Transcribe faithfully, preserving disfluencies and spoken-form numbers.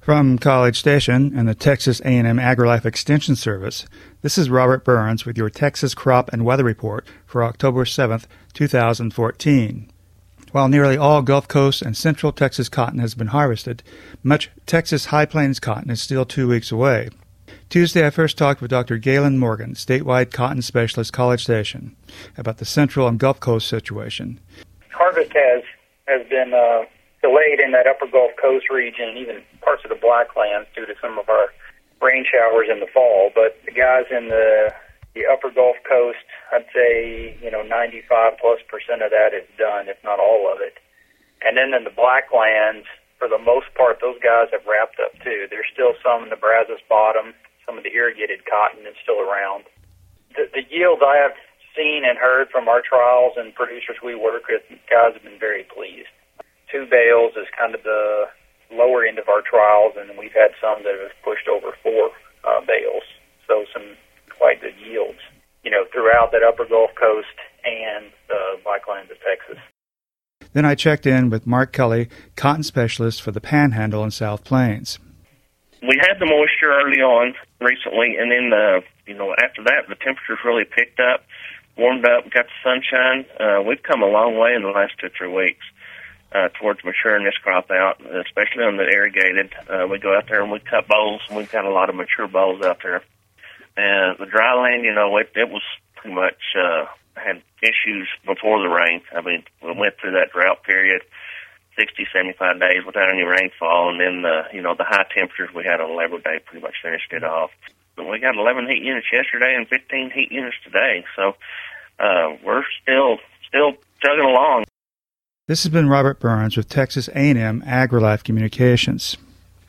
From College Station and the Texas A and M AgriLife Extension Service, this is Robert Burns with your Texas Crop and Weather Report for October seventh, two thousand fourteen. While nearly all Gulf Coast and Central Texas cotton has been harvested, much Texas High Plains cotton is still two weeks away. Tuesday, I first talked with Doctor Galen Morgan, statewide cotton specialist, College Station, about the Central and Gulf Coast situation. Harvest has has been uh, delayed in that upper Gulf Coast region and even parts of the Blacklands due to some of our rain showers in the fall. But the guys in the the upper Gulf Coast, I'd say, you know, ninety-five plus percent of that is done, if not all of it. And then in the Blacklands, for the most part, those guys have wrapped up too. There's still some in the Brazos Bottom, some of the irrigated cotton is still around. The, the yields I have seen and heard from our trials and producers we work with, guys have been very pleased. Two bales is kind of the lower end of our trials, and we've had some that have pushed over four uh, bales. So some quite good yields, you know, throughout that upper Gulf Coast and the Blacklands of Texas. Then I checked in with Mark Kelly, cotton specialist for the Panhandle and South Plains. We had the moisture early on recently, and then, uh, you know, after that, the temperatures really picked up, warmed up, got the sunshine. Uh, we've come a long way in the last two, three weeks uh, towards maturing this crop out, especially on the irrigated. Uh, we go out there and we cut bowls, and we've got a lot of mature bowls out there. And the dry land, you know, it, it was pretty much uh, had issues before the rain. I mean, we went through that drought period, sixty, seventy-five days without any rainfall, and then, the, you know, the high temperatures we had on Labor Day pretty much finished it off. But we got eleven heat units yesterday and fifteen heat units today, so uh, we're still still chugging along. This has been Robert Burns with Texas A and M AgriLife Communications.